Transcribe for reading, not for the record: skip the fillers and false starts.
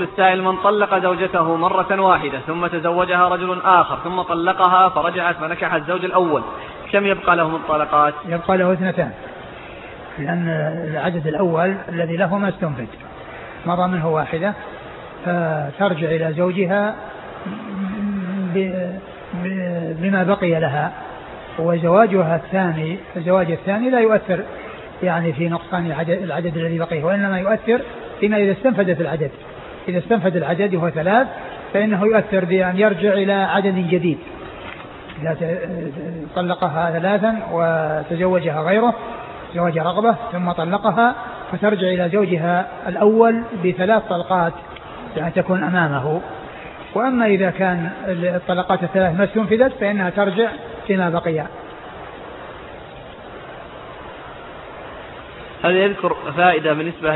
السائل: من طلق زوجته مرة واحدة ثم تزوجها رجل آخر ثم طلقها فرجعت فنكح الزوج الأول، كم يبقى له من طلقات؟ يبقى له 2، لأن العدد الأول الذي له ما استنفد، مضى منه 1، فترجع إلى زوجها بما بقي لها. وزواجها الثاني، الزواج الثاني لا يؤثر يعني في نقصان العدد الذي بقيه، وإنما يؤثر فيما إذا استنفدت العدد. إذا استنفد العدد وهو 3 فإنه يؤثر بأن يرجع إلى عدد جديد. إذا طلقها 3 وتزوجها غيره زواج رغبة ثم طلقها، فترجع إلى زوجها الأول ب3 طلقات يعني تكون أمامه. وأما إذا كان الطلقات 3 ما استنفدت فإنها ترجع فيما بقي. هل يذكر فائدة بالنسبة